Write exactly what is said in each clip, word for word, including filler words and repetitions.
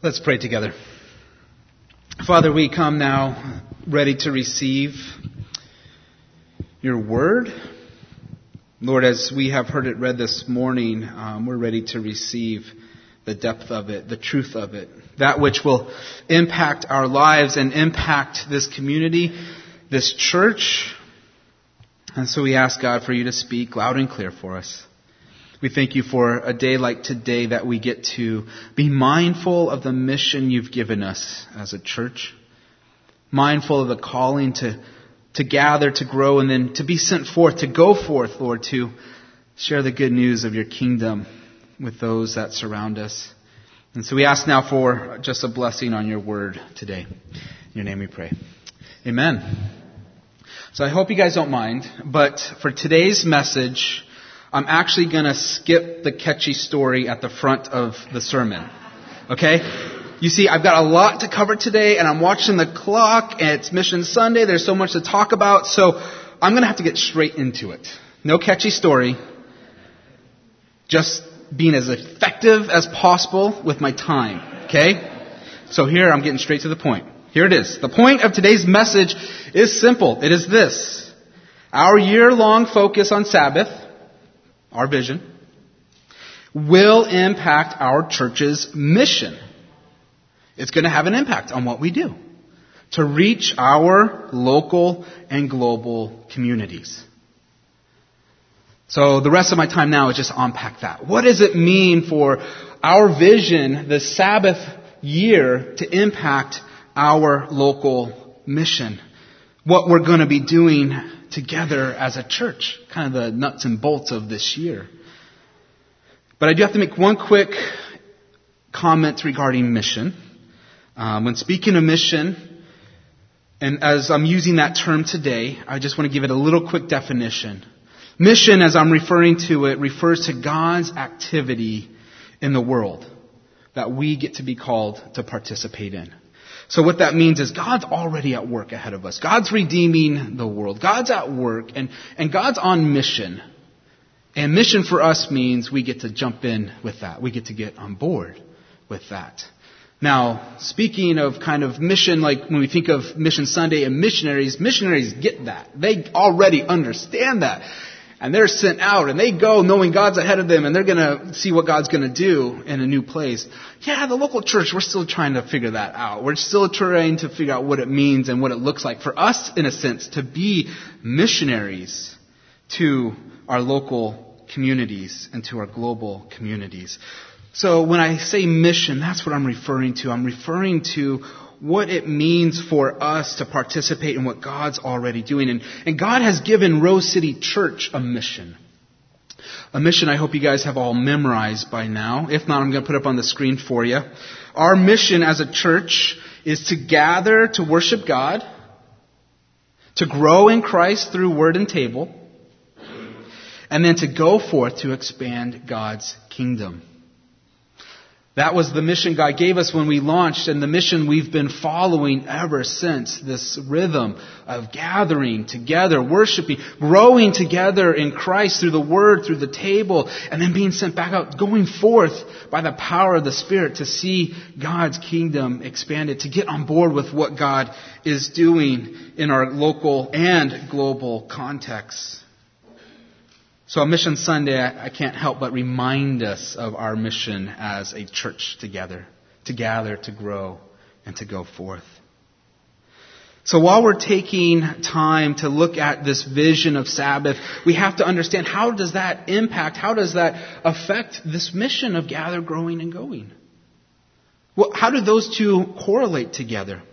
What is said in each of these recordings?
Let's pray together. Father, we come now ready to receive your word. Lord, as we have heard it read this morning, um, we're ready to receive the depth of it, the truth of it, that which will impact our lives and impact this community, this church. And so we ask God for you to speak loud and clear for us. We thank you for a day like today that we get to be mindful of the mission you've given us as a church, mindful of the calling to, to gather, to grow, and then to be sent forth, to go forth, Lord, to share the good news of your kingdom with those that surround us. And so we ask now for just a blessing on your word today. In your name we pray. Amen. So I hope you guys don't mind, but for today's message, I'm actually going to skip the catchy story at the front of the sermon. Okay? You see, I've got a lot to cover today, and I'm watching the clock, and it's Mission Sunday. There's so much to talk about, so I'm going to have to get straight into it. No catchy story. Just being as effective as possible with my time. Okay? So here, I'm getting straight to the point. Here it is. The point of today's message is simple. It is this. Our year-long focus on Sabbath, our vision, will impact our church's mission. It's going to have an impact on what we do to reach our local and global communities. So the rest of my time now is just unpack that. What does it mean for our vision, the Sabbath year, to impact our local mission? What we're going to be doing together as a church, kind of the nuts and bolts of this year. But I do have to make one quick comment regarding mission. Um, when speaking of mission, and as I'm using that term today, I just want to give it a little quick definition. Mission, as I'm referring to it, refers to God's activity in the world that we get to be called to participate in. So what that means is God's already at work ahead of us. God's redeeming the world. God's at work, and, and God's on mission. And mission for us means we get to jump in with that. We get to get on board with that. Now, speaking of kind of mission, like when we think of Mission Sunday and missionaries, missionaries get that. They already understand that. And they're sent out, and they go knowing God's ahead of them, and they're going to see what God's going to do in a new place. Yeah, the local church, we're still trying to figure that out. We're still trying to figure out what it means and what it looks like for us, in a sense, to be missionaries to our local communities and to our global communities. So when I say mission, that's what I'm referring to. I'm referring to what it means for us to participate in what God's already doing. And, and God has given Rose City Church a mission. A mission I hope you guys have all memorized by now. If not, I'm going to put it up on the screen for you. Our mission as a church is to gather to worship God, to grow in Christ through word and table, and then to go forth to expand God's kingdom. That was the mission God gave us when we launched, and the mission we've been following ever since. This rhythm of gathering together, worshiping, growing together in Christ through the Word, through the table, and then being sent back out, going forth by the power of the Spirit to see God's kingdom expanded, to get on board with what God is doing in our local and global contexts. So on Mission Sunday, I can't help but remind us of our mission as a church together, to gather, to grow, and to go forth. So while we're taking time to look at this vision of Sabbath, we have to understand, how does that impact, how does that affect this mission of gather, growing, and going? Well, how do those two correlate together?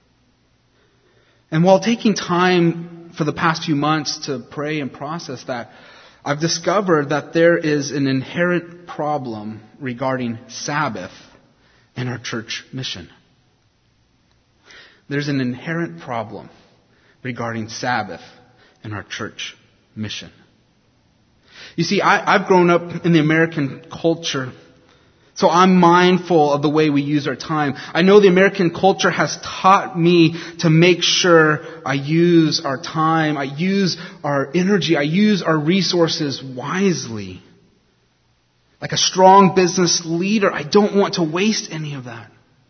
And while taking time for the past few months to pray and process that, I've discovered that there is an inherent problem regarding Sabbath in our church mission. There's an inherent problem regarding Sabbath in our church mission. You see, I, I've grown up in the American culture, so I'm mindful of the way we use our time. I know the American culture has taught me to make sure I use our time, I use our energy, I use our resources wisely. Like a strong business leader, I don't want to waste any of that.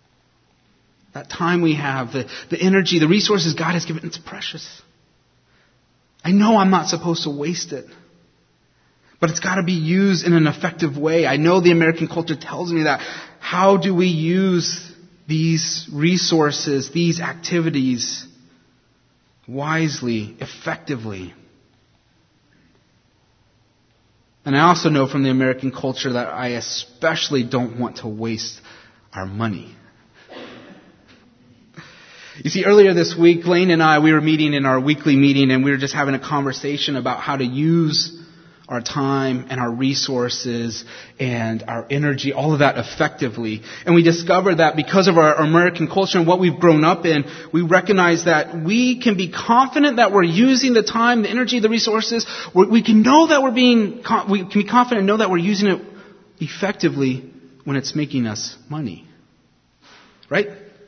That time we have, the, the energy, the resources God has given, it's precious. I know I'm not supposed to waste it. But it's got to be used in an effective way. I know the American culture tells me that. How do we use these resources, these activities, wisely, effectively? And I also know from the American culture that I especially don't want to waste our money. You see, earlier this week, Lane and I, we were meeting in our weekly meeting, and we were just having a conversation about how to use our time and our resources and our energy, all of that effectively. And we discovered that because of our American culture and what we've grown up in, we recognize that we can be confident that we're using the time, the energy, the resources. We can know that we're being, we can be confident and know that we're using it effectively when it's making us money. Right?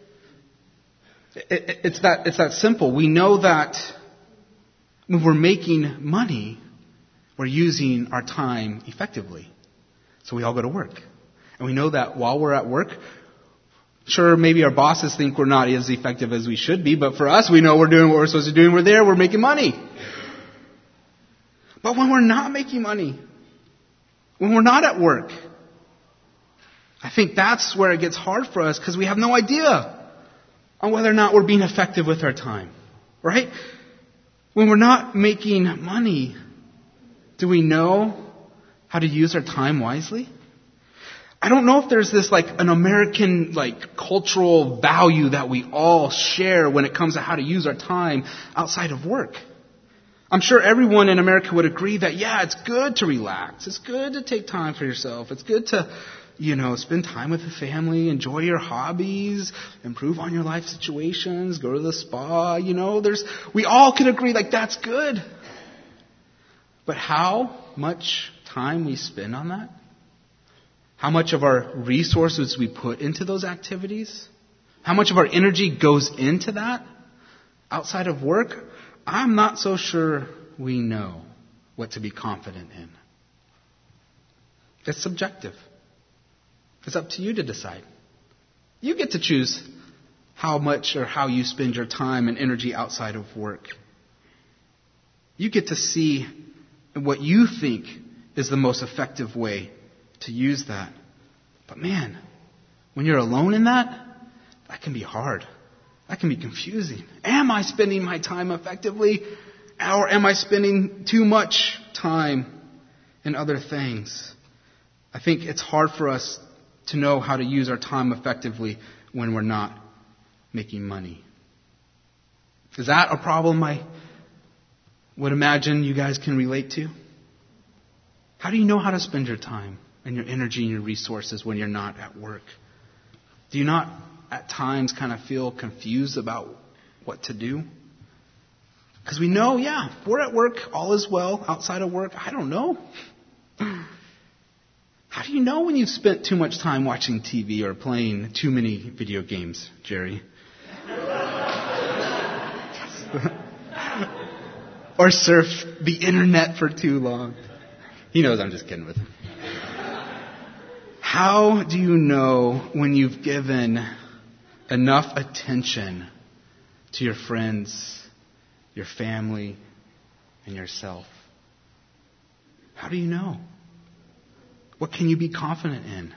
It's that, it's that simple. We know that when we're making money, we're using our time effectively. So we all go to work. And we know that while we're at work, sure, maybe our bosses think we're not as effective as we should be, but for us, we know we're doing what we're supposed to do, and we're there, we're making money. But when we're not making money, when we're not at work, I think that's where it gets hard for us, because we have no idea on whether or not we're being effective with our time. Right? When we're not making money, do we know how to use our time wisely? I don't know if there's this like an American like cultural value that we all share when it comes to how to use our time outside of work. I'm sure everyone in America would agree that, yeah, it's good to relax. It's good to take time for yourself. It's good to, you know, spend time with the family, enjoy your hobbies, improve on your life situations, go to the spa. You know, there's, we all can agree like that's good. But how much time we spend on that? How much of our resources we put into those activities? How much of our energy goes into that outside of work? I'm not so sure we know what to be confident in. It's subjective. It's up to you to decide. You get to choose how much or how you spend your time and energy outside of work. You get to see what you think is the most effective way to use that. But man, when you're alone in that, that can be hard. That can be confusing. Am I spending my time effectively? Or am I spending too much time in other things? I think it's hard for us to know how to use our time effectively when we're not making money. Is that a problem I would imagine you guys can relate to? How do you know how to spend your time and your energy and your resources when you're not at work? Do you not at times kind of feel confused about what to do? Because we know, yeah, if we're at work, all is well. Outside of work, I don't know. How do you know when you've spent too much time watching T V or playing too many video games, Jerry? Or surf the internet for too long. He knows I'm just kidding with him. How do you know when you've given enough attention to your friends, your family, and yourself? How do you know? What can you be confident in?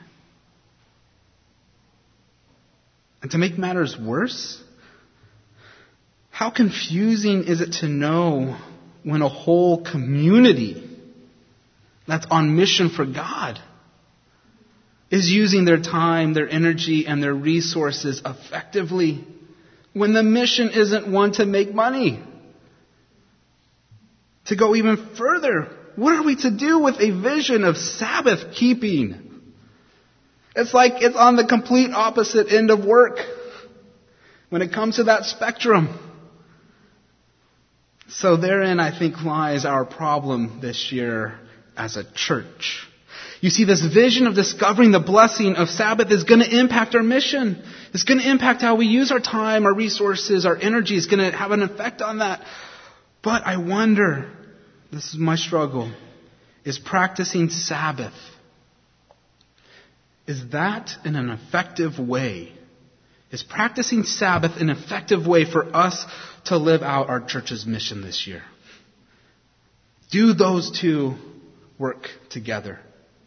And to make matters worse, how confusing is it to know when a whole community that's on mission for God is using their time, their energy, and their resources effectively when the mission isn't one to make money? To go even further, what are we to do with a vision of Sabbath keeping? It's like it's on the complete opposite end of work when it comes to that spectrum. So therein, I think, lies our problem this year as a church. You see, this vision of discovering the blessing of Sabbath is going to impact our mission. It's going to impact how we use our time, our resources, our energy. It's going to have an effect on that. But I wonder, this is my struggle, is practicing Sabbath, is that in an effective way Is practicing Sabbath an effective way for us to live out our church's mission this year? Do those two work together?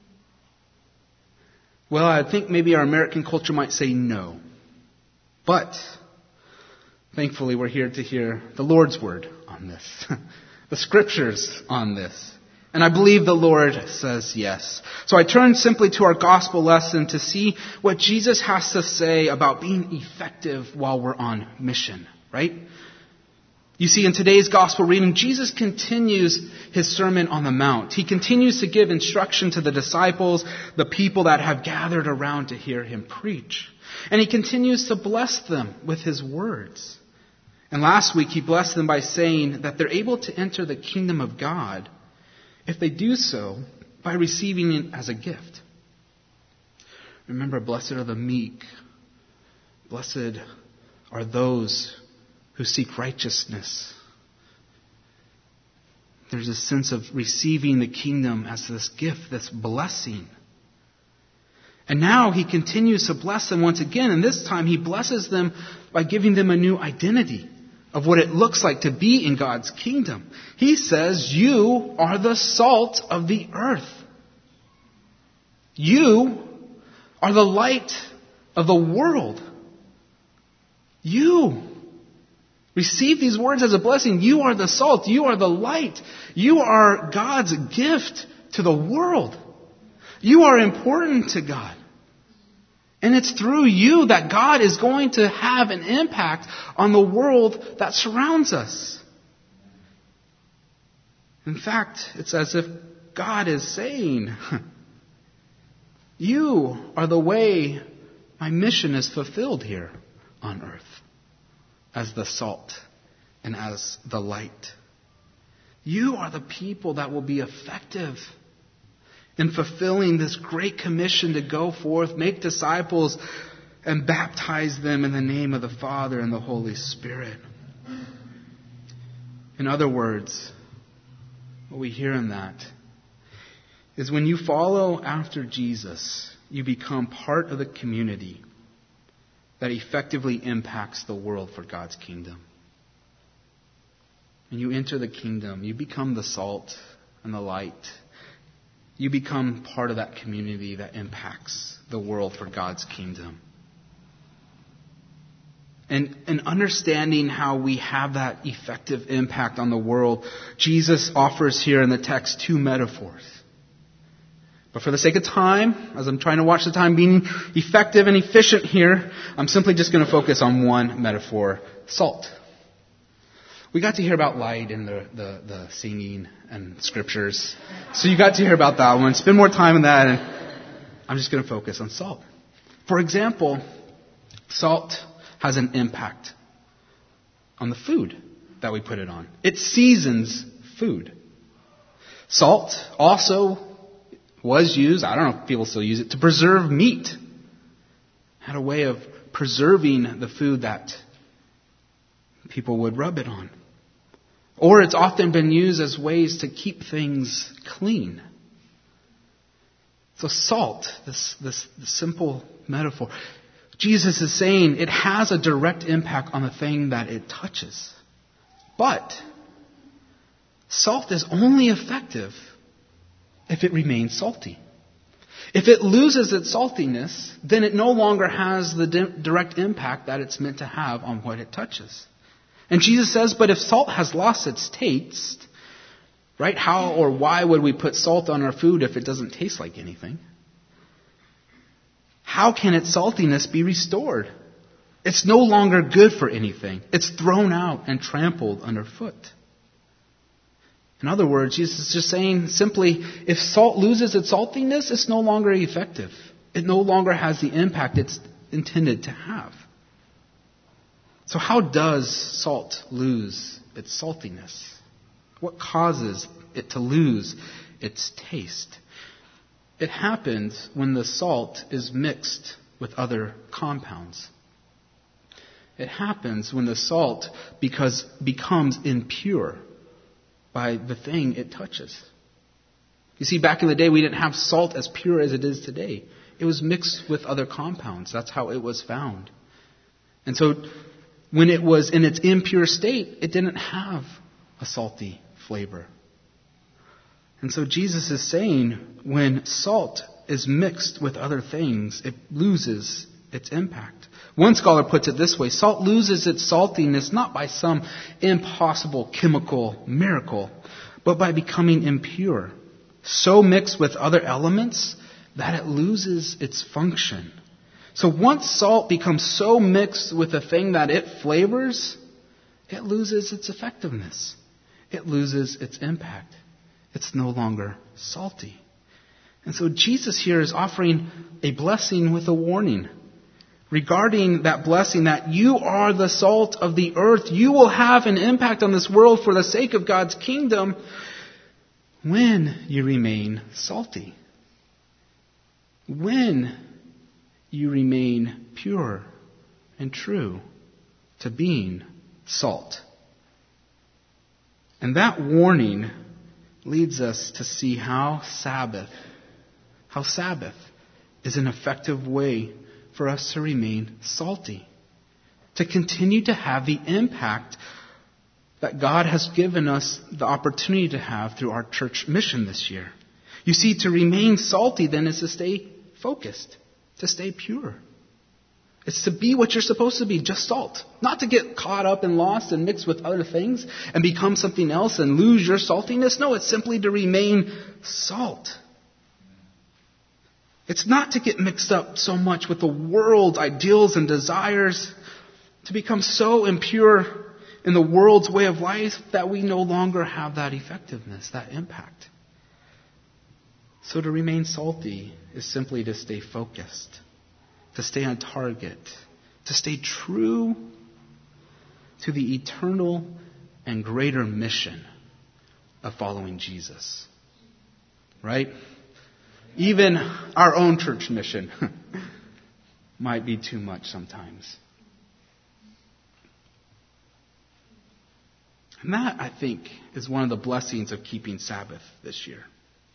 Well, I think maybe our American culture might say no. But thankfully, we're here to hear the Lord's word on this, the scriptures on this. And I believe the Lord says yes. So I turn simply to our gospel lesson to see what Jesus has to say about being effective while we're on mission, right? You see, in today's gospel reading, Jesus continues his Sermon on the Mount. He continues to give instruction to the disciples, the people that have gathered around to hear him preach. And he continues to bless them with his words. And last week, he blessed them by saying that they're able to enter the kingdom of God if they do so by receiving it as a gift. Remember, blessed are the meek. Blessed are those who seek righteousness. There's a sense of receiving the kingdom as this gift, this blessing. And now he continues to bless them once again, and this time he blesses them by giving them a new identity of what it looks like to be in God's kingdom. He says, you are the salt of the earth. You are the light of the world. You receive these words as a blessing. You are the salt. You are the light. You are God's gift to the world. You are important to God. And it's through you that God is going to have an impact on the world that surrounds us. In fact, it's as if God is saying, you are the way my mission is fulfilled here on earth. As the salt and as the light. You are the people that will be effective in fulfilling this great commission to go forth, make disciples, and baptize them in the name of the Father and the Holy Spirit. In other words, what we hear in that is when you follow after Jesus, you become part of the community that effectively impacts the world for God's kingdom. When you enter the kingdom, you become the salt and the light. You become part of that community that impacts the world for God's kingdom. And, and understanding how we have that effective impact on the world, Jesus offers here in the text two metaphors. But for the sake of time, as I'm trying to watch the time being effective and efficient here, I'm simply just going to focus on one metaphor, salt. We got to hear about light in the, the, the singing and scriptures. So you got to hear about that one. Spend more time on that, and I'm just going to focus on salt. For example, salt has an impact on the food that we put it on. It seasons food. Salt also was used, I don't know if people still use it, to preserve meat. Had a way of preserving the food that people would rub it on. Or it's often been used as ways to keep things clean. So salt, this, this, this simple metaphor, Jesus is saying it has a direct impact on the thing that it touches. But salt is only effective if it remains salty. If it loses its saltiness, then it no longer has the di- direct impact that it's meant to have on what it touches. And Jesus says, but if salt has lost its taste, right, how or why would we put salt on our food if it doesn't taste like anything? How can its saltiness be restored? It's no longer good for anything. It's thrown out and trampled underfoot. In other words, Jesus is just saying simply, if salt loses its saltiness, it's no longer effective. It no longer has the impact it's intended to have. So how does salt lose its saltiness? What causes it to lose its taste? It happens when the salt is mixed with other compounds. It happens when the salt because becomes impure by the thing it touches. You see, back in the day, we didn't have salt as pure as it is today. It was mixed with other compounds. That's how it was found. And so when it was in its impure state, it didn't have a salty flavor. And so Jesus is saying when salt is mixed with other things, it loses its impact. One scholar puts it this way: salt loses its saltiness not by some impossible chemical miracle, but by becoming impure, so mixed with other elements that it loses its function. So once salt becomes so mixed with the thing that it flavors, it loses its effectiveness. It loses its impact. It's no longer salty. And so Jesus here is offering a blessing with a warning. Regarding that blessing, that you are the salt of the earth. You will have an impact on this world for the sake of God's kingdom when you remain salty. When you remain pure and true to being salt. And that warning leads us to see how Sabbath, how Sabbath is an effective way for us to remain salty, to continue to have the impact that God has given us the opportunity to have through our church mission this year. You see, to remain salty then is to stay focused, to stay pure. It's to be what you're supposed to be, just salt. Not to get caught up and lost and mixed with other things and become something else and lose your saltiness. No, it's simply to remain salt. It's not to get mixed up so much with the world's ideals and desires, to become so impure in the world's way of life that we no longer have that effectiveness, that impact. So to remain salty is simply to stay focused, to stay on target, to stay true to the eternal and greater mission of following Jesus. Right? Even our own church mission might be too much sometimes. And that, I think, is one of the blessings of keeping Sabbath this year.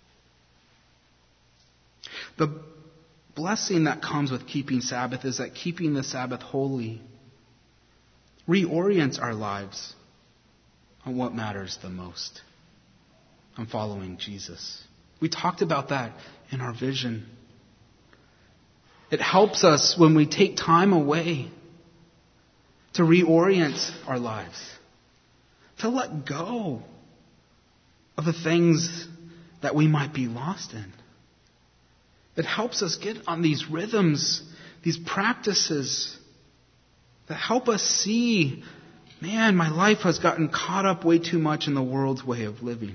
The blessing that comes with keeping Sabbath is that keeping the Sabbath holy reorients our lives on what matters the most, on following Jesus. We talked about that in our vision. It helps us when we take time away to reorient our lives, to let go of the things that we might be lost in. It helps us get on these rhythms, these practices that help us see, man, my life has gotten caught up way too much in the world's way of living.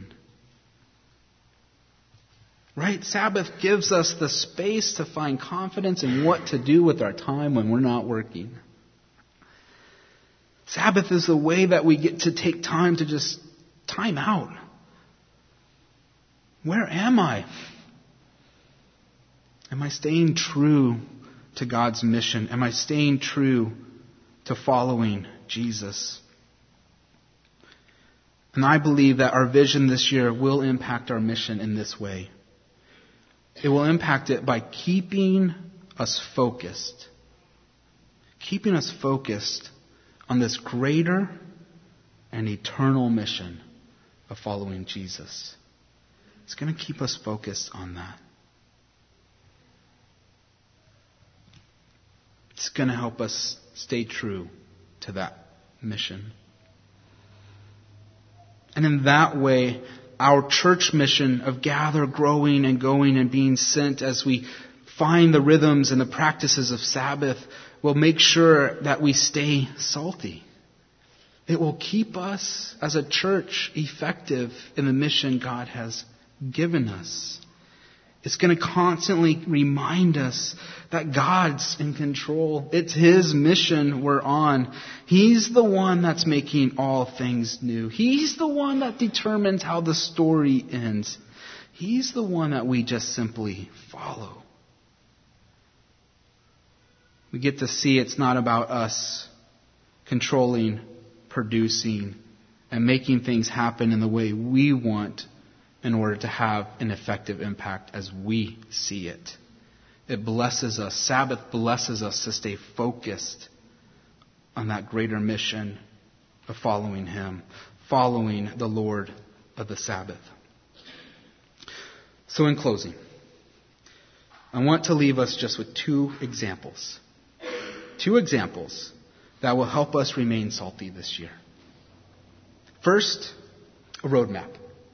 Right? Sabbath gives us the space to find confidence in what to do with our time when we're not working. Sabbath is the way that we get to take time to just time out. Where am I? Am I staying true to God's mission? Am I staying true to following Jesus? And I believe that our vision this year will impact our mission in this way. It will impact it by keeping us focused. Keeping us focused on this greater and eternal mission of following Jesus. It's going to keep us focused on that. It's going to help us stay true to that mission. And in that way, our church mission of gather, growing, and going and being sent as we find the rhythms and the practices of Sabbath will make sure that we stay salty. It will keep us as a church effective in the mission God has given us. It's going to constantly remind us that God's in control. It's His mission we're on. He's the one that's making all things new. He's the one that determines how the story ends. He's the one that we just simply follow. We get to see it's not about us controlling, producing, and making things happen in the way we want in order to have an effective impact as we see it. It blesses us. Sabbath blesses us to stay focused on that greater mission of following Him, following the Lord of the Sabbath. So in closing, I want to leave us just with two examples. Two examples that will help us remain salty this year. First, a roadmap.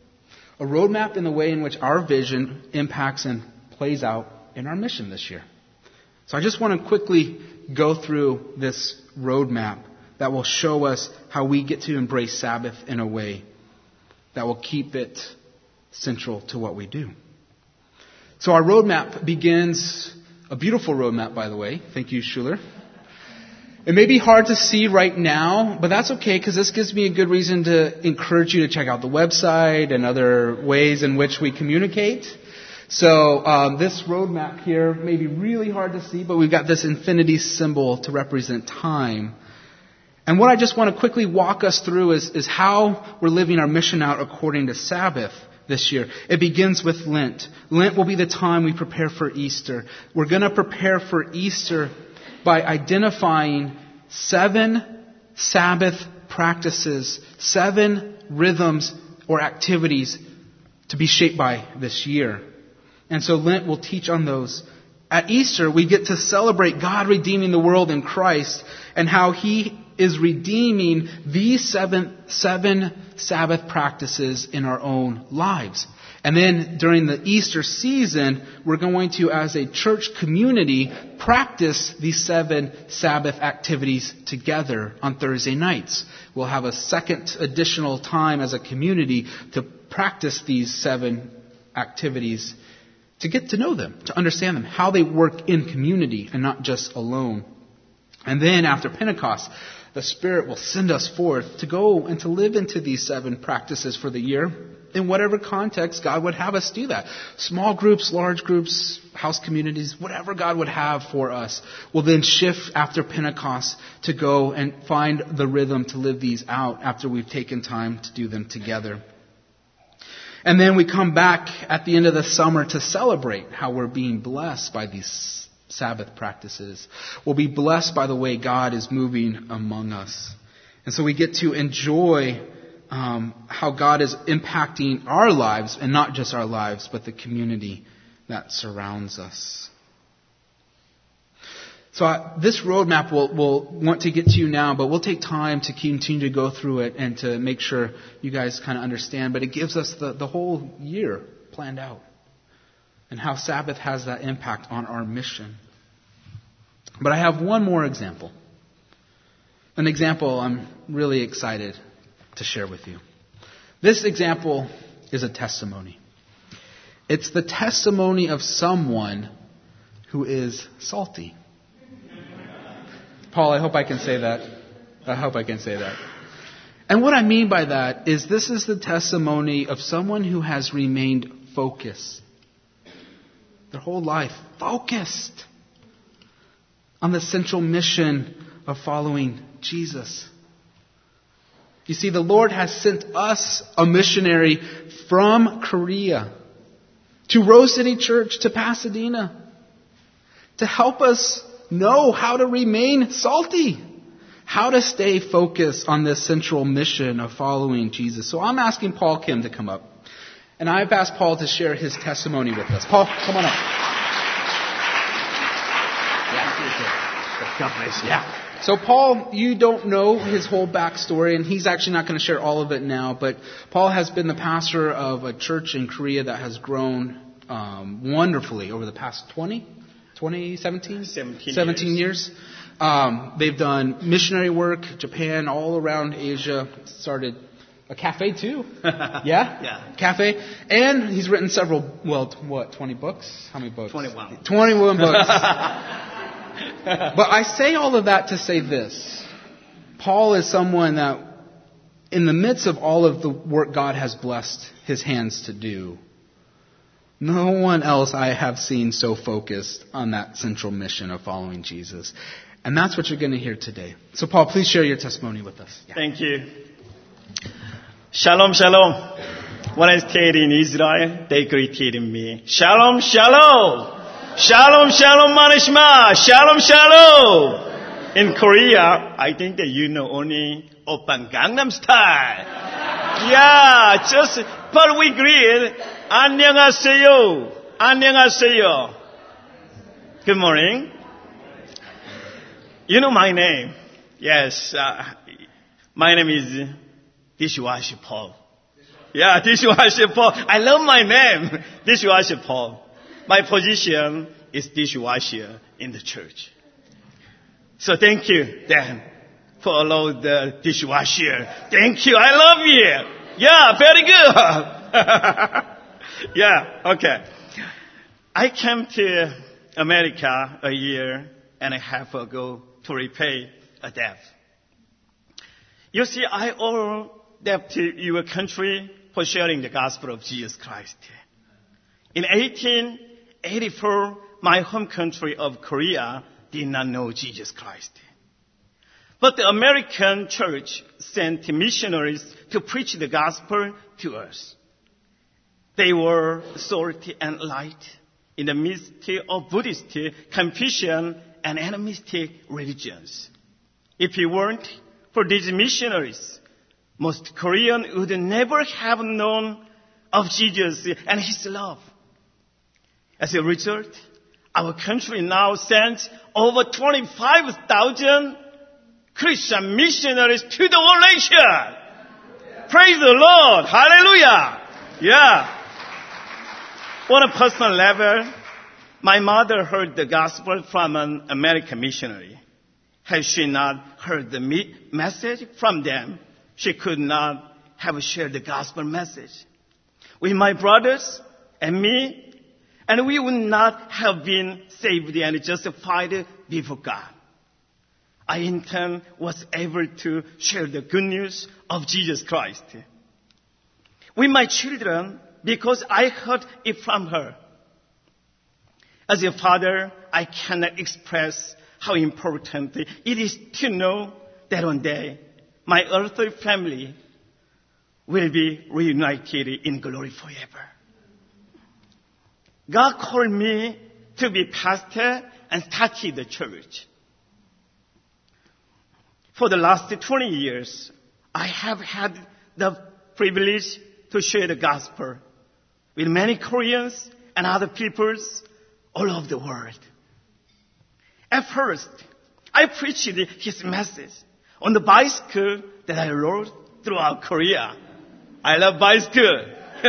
A roadmap in the way in which our vision impacts and plays out in our mission this year. So I just want to quickly go through this roadmap that will show us how we get to embrace Sabbath in a way that will keep it central to what we do. So our roadmap begins, a beautiful roadmap, by the way. Thank you, Schuler. It may be hard to see right now, but that's okay because this gives me a good reason to encourage you to check out the website and other ways in which we communicate. So um, this roadmap here may be really hard to see, but we've got this infinity symbol to represent time. And what I just want to quickly walk us through is, is how we're living our mission out according to Sabbath this year. It begins with Lent. Lent will be the time we prepare for Easter. We're going to prepare for Easter by identifying seven Sabbath practices, seven rhythms or activities to be shaped by this year. And so Lent will teach on those. At Easter, we get to celebrate God redeeming the world in Christ and how He is redeeming these seven, seven Sabbath practices in our own lives. And then during the Easter season, we're going to, as a church community, practice these seven Sabbath activities together on Thursday nights. We'll have a second additional time as a community to practice these seven activities, to get to know them, to understand them, how they work in community and not just alone. And then after Pentecost, the Spirit will send us forth to go and to live into these seven practices for the year in whatever context God would have us do that. Small groups, large groups, house communities, whatever God would have for us will then shift after Pentecost to go and find the rhythm to live these out after we've taken time to do them together. And then we come back at the end of the summer to celebrate how we're being blessed by these Sabbath practices. We'll be blessed by the way God is moving among us. And so we get to enjoy um, how God is impacting our lives, and not just our lives, but the community that surrounds us. So uh, this roadmap we'll, we'll want to get to you now, but we'll take time to continue to go through it and to make sure you guys kind of understand. But it gives us the, the whole year planned out and how Sabbath has that impact on our mission. But I have one more example. An example I'm really excited to share with you. This example is a testimony. It's the testimony of someone who is salty. Paul, I hope I can say that. I hope I can say that. And what I mean by that is this is the testimony of someone who has remained focused. Their whole life focused on the central mission of following Jesus. You see, the Lord has sent us a missionary from Korea to Rose City Church, to Pasadena, to help us know how to remain salty, how to stay focused on this central mission of following Jesus. So I'm asking Paul Kim to come up. And I've asked Paul to share his testimony with us. Paul, come on up. Yeah. yeah. So Paul, you don't know his whole backstory, and he's actually not going to share all of it now, but Paul has been the pastor of a church in Korea that has grown um, wonderfully over the past twenty, twenty, seventeen? seventeen, seventeen years. years. Um, they've done missionary work, Japan, all around Asia, started a cafe too. yeah? Yeah. Cafe. And he's written several, well, what, twenty books? How many books? twenty-one. twenty-one books. But I say all of that to say this. Paul is someone that, in the midst of all of the work God has blessed his hands to do, no one else I have seen so focused on that central mission of following Jesus. And that's what you're going to hear today. So Paul, please share your testimony with us. Yeah. Thank you. Shalom, shalom. When I stayed in Israel, they greeted me. Shalom, shalom. Shalom, shalom, manishma. Shalom, shalom. In Korea, I think that you know only Oppan Gangnam Style. Yeah, just, but we greet, 안녕하세요, 안녕하세요. Good morning. You know my name. Yes, uh, my name is Dishwasher Paul. Yeah, Dishwasher Paul. I love my name, Dishwasher Paul. My position is dishwasher in the church. So thank you, Dan, for allowing the dishwasher. Thank you. I love you. Yeah, very good. Yeah, okay. I came to America a year and a half ago to repay a debt. You see, I owe debt to your country for sharing the gospel of Jesus Christ. In eighteen eighty-four, my home country of Korea did not know Jesus Christ. But the American church sent missionaries to preach the gospel to us. They were salt and light in the midst of Buddhist, Confucian, and animistic religions. If it weren't for these missionaries, most Koreans would never have known of Jesus and His love. As a result, our country now sends over twenty-five thousand Christian missionaries to the world nation. Praise the Lord. Hallelujah. Yeah. On a personal level, my mother heard the gospel from an American missionary. Had she not heard the message from them, she could not have shared the gospel message with my brothers and me, and we would not have been saved and justified before God. I in turn was able to share the good news of Jesus Christ with my children because I heard it from her. As a father, I cannot express how important it is to know that one day my earthly family will be reunited in glory forever. God called me to be pastor and started the church. For the last twenty years, I have had the privilege to share the gospel with many Koreans and other peoples all over the world. At first, I preached His message on the bicycle that I rode throughout Korea. I love bicycle.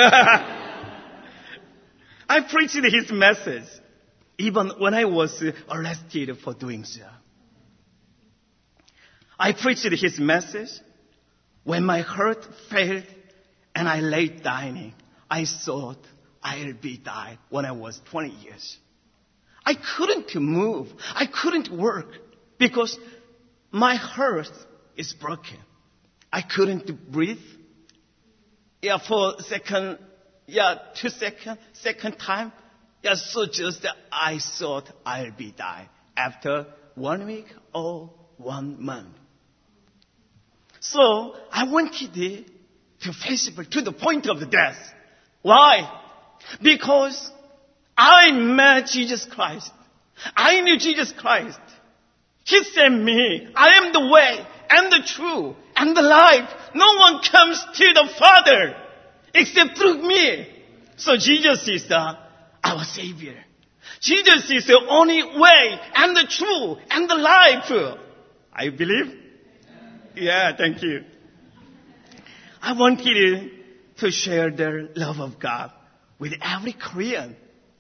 I preached His message even when I was arrested for doing so. I preached His message when my heart failed and I lay dying. I thought I'll be died when I was twenty years. I couldn't move. I couldn't work because my heart is broken. I couldn't breathe. Yeah, for second, yeah, two second, second time. Yeah, so just I thought I'll be died after one week or one month. So I wanted to face it to the point of death. Why? Because I met Jesus Christ. I knew Jesus Christ. He sent me. I am the way and the truth and the life. No one comes to the Father except through me. So Jesus is the, our Savior. Jesus is the only way and the truth and the life. I believe. Yeah, thank you. I wanted to share the love of God with every Korean.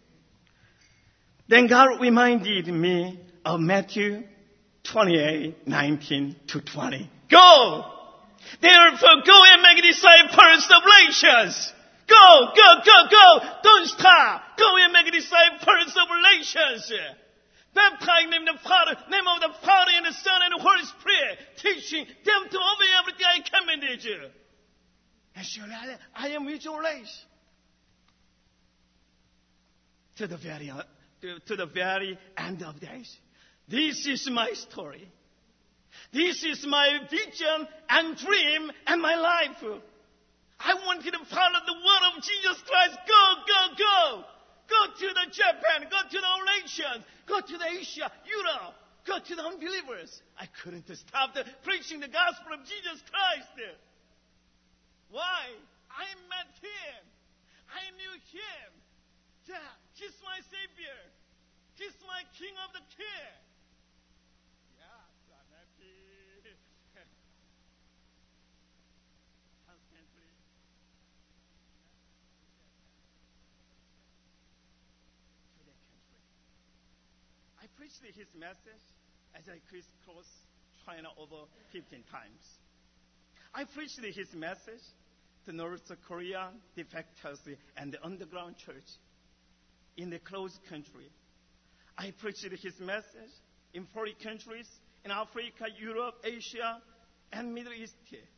Then God reminded me of Matthew twenty-eight, nineteen to twenty. Go! Therefore go and make disciples of nations. Go, go, go, go! Don't stop! Go and make disciples of nations. Baptizing them in the Father, name of the Father and the Son and the Holy Spirit, teaching them to obey everything I commanded you. And surely I am with you always. To the very, to, to the very end of days. This is my story. This is my vision and dream and my life. I wanted to follow the word of Jesus Christ. Go, go, go. Go to the Japan. Go to the nations. Go to the Asia, Europe. go to the unbelievers. I couldn't stop the preaching the gospel of Jesus Christ. Why? I met him. I knew him. Yeah, he's my Savior. He's my King of the King. Yeah, I'm happy. Constantly. To that country. I preached his message as I crisscrossed China over fifteen times. I preached his message to North Korea, defectors, and the underground church in the closed country. I preached his message in forty countries in Africa, Europe, Asia, and Middle East.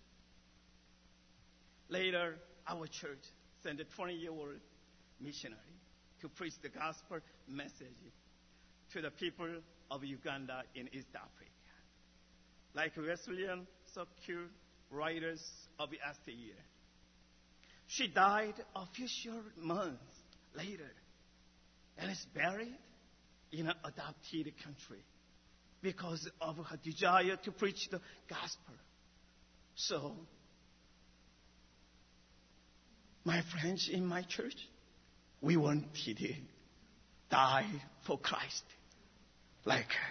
Later, our church sent a twenty-year-old missionary to preach the gospel message to the people of Uganda in East Africa. Like Wesleyan Circuit writers of yesteryear. She died a few short months later and is buried in an adopted country because of her desire to preach the gospel. So, my friends in my church, we wanted to die for Christ like her.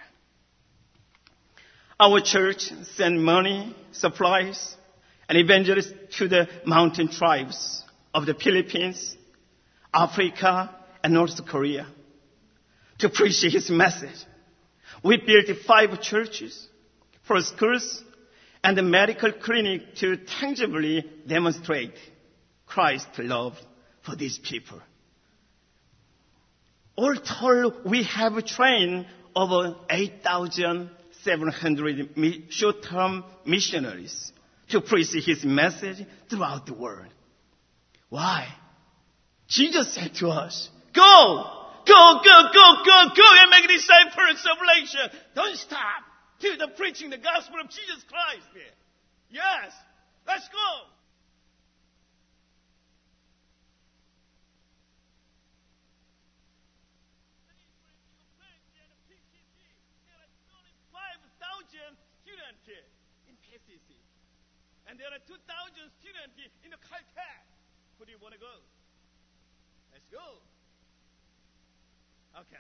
Our church sent money, supplies, and evangelists to the mountain tribes of the Philippines, Africa, and North Korea to preach his message. We built five churches, four schools, and a medical clinic to tangibly demonstrate Christ's love for these people. All told, we have trained over eight thousand seven hundred short-term missionaries to preach his message throughout the world. Why? Jesus said to us, go, go, go, go, go, go and make disciples of nations. Don't stop till the preaching the gospel of Jesus Christ. Yes, let's go. In P C C. And there are two thousand students in the Caltech. Who do you want to go? Let's go. Okay,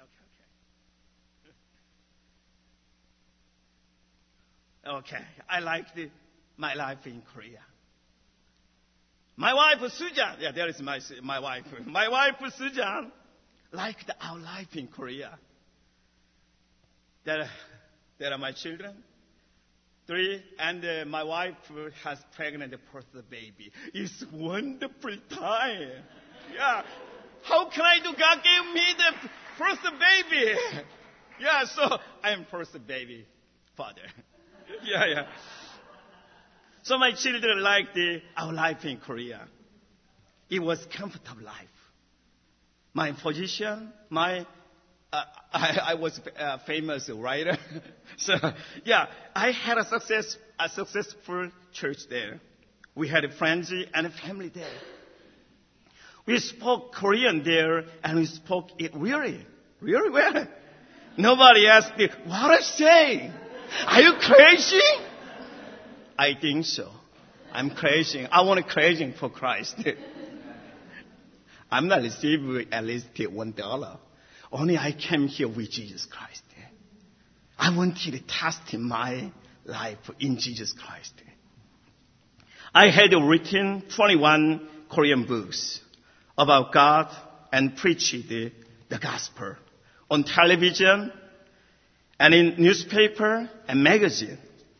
okay, okay. Okay, I like the, my life in Korea. My wife, Sujan, yeah, there is my, my wife. My wife, Sujan, liked our life in Korea. There, there are my children. Three, and uh, my wife has pregnant the first baby. It's wonderful time. Yeah. How can I do? God gave me the first baby. Yeah, so I am first baby father. Yeah, yeah. So my children liked the, our life in Korea. It was comfortable life. My position, my Uh, I, I was a famous writer. So, yeah, I had a success, a successful church there. We had friends and family there. We spoke Korean there, and we spoke it really, really well. Nobody asked me, what are you saying? Are you crazy? I think so. I'm crazy. I want to crazy for Christ. I'm not receiving at least one dollar. Only I came here with Jesus Christ. I wanted to test my life in Jesus Christ. I had written twenty-one Korean books about God and preached the, the gospel on television and in newspaper and magazine.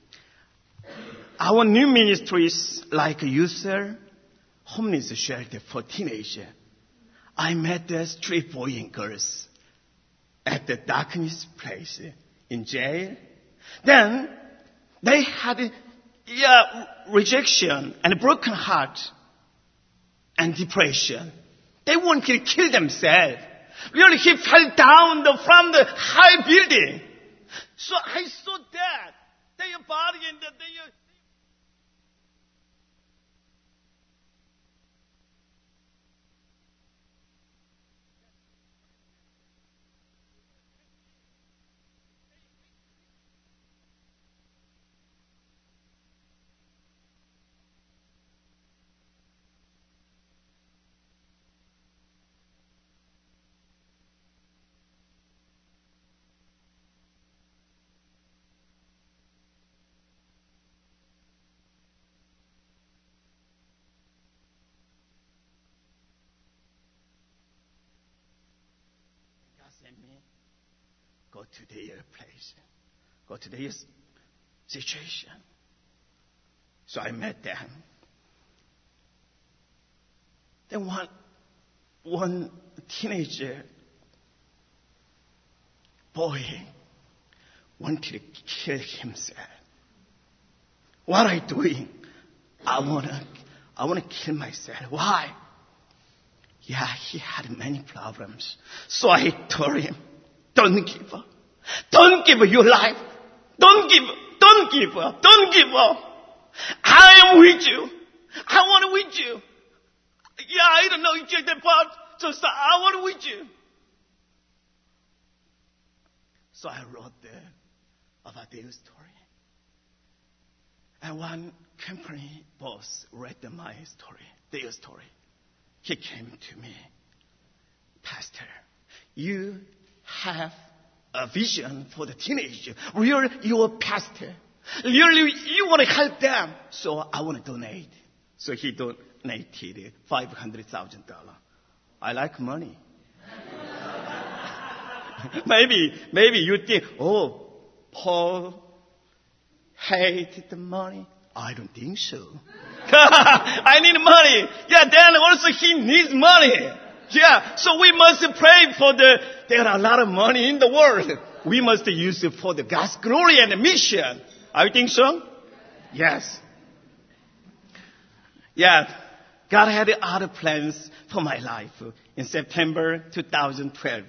Our new ministries like youth cell, homeless shelter for teenagers. I met the street boys and girls at the darkness place in jail. Then they had yeah, rejection and a broken heart and depression. They wanted to kill themselves. Really, he fell down the, from the high building. So I saw that. Their body and the, their sent me, go to their place, go to their situation. So I met them. Then one, one teenager boy wanted to kill himself. What am I doing? I wanna, I wanna kill myself. Why? Yeah, he had many problems. So I told him, don't give up. Don't give up your life. Don't give up. Don't give up. Don't give up. I am with you. I want to with you. Yeah, I don't know you get that part. Just I want to with you. So I wrote there about their story. And one company boss read my story, their story. He came to me, Pastor, you have a vision for the teenager. Really, you're a pastor. Really, you want to help them. So I want to donate. So he donated five hundred thousand dollars. I like money. maybe, maybe you think, oh, Paul hated the money. I don't think so. I need money. Yeah, then also he needs money. Yeah, so we must pray for the, there are a lot of money in the world. We must use it for the God's glory and mission. I think so? Yes. Yeah, God had other plans for my life in September twenty twelve.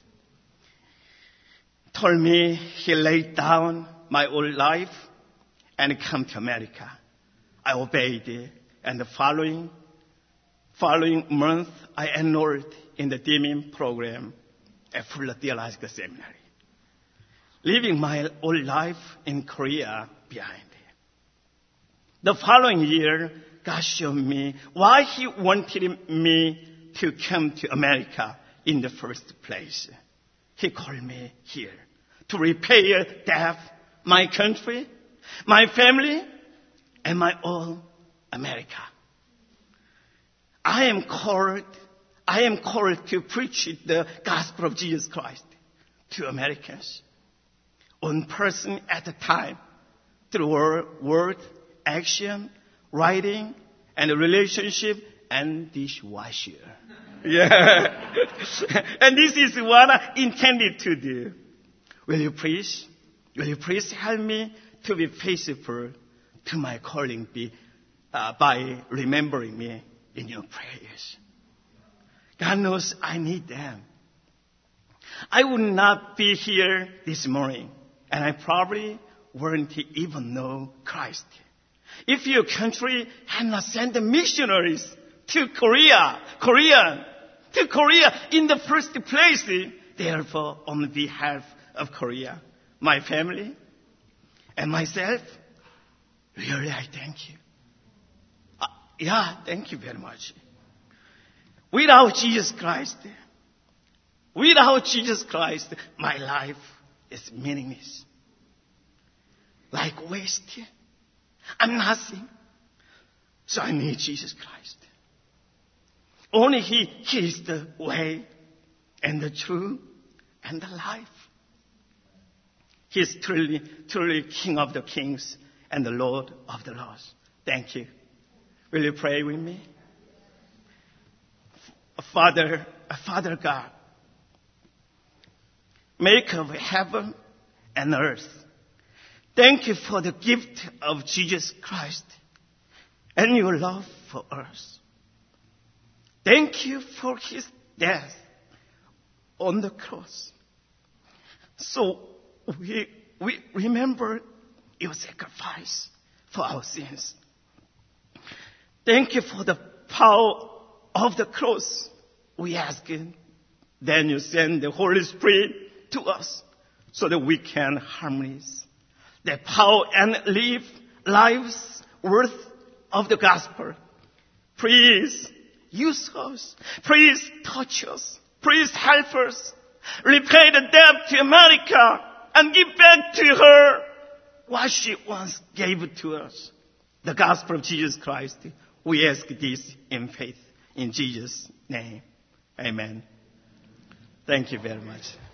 Told me he laid down my old life and come to America. I obeyed, and the following following month, I enrolled in the D M I M program at Fuller Theological Seminary, leaving my old life in Korea behind. The following year, God showed me why He wanted me to come to America in the first place. He called me here to repair debt, my country, my family, and my own America. I am called, I am called to preach the gospel of Jesus Christ to Americans, one person at a time, through word, action, writing, and relationship, and dishwasher. Yeah. And this is what I intended to do. Will you please, will you please help me to be faithful to my calling be, uh, by remembering me in your prayers. God knows I need them. I would not be here this morning, and I probably wouldn't even know Christ if your country had not sent the missionaries to Korea, Korea, to Korea in the first place. Therefore, on behalf of Korea, my family, and myself, really, I thank you. Uh, yeah, thank you very much. Without Jesus Christ, without Jesus Christ, my life is meaningless. Like waste. I'm nothing. So I need Jesus Christ. Only He, He is the way and the truth and the life. He is truly, truly King of the kings and the Lord of the lords. Thank you. Will you pray with me? Father, Father God, maker of heaven and earth, thank you for the gift of Jesus Christ and your love for us. Thank you for His death on the cross. So we, we remember your sacrifice for our sins. Thank you for the power of the cross. We ask you, then you send the Holy Spirit to us so that we can harness the power and live lives worth of the gospel. Please use us. Please touch us. Please help us. Repay the debt to America and give back to her what she once gave to us. The gospel of Jesus Christ. We ask this in faith. In Jesus' name. Amen. Thank you very much.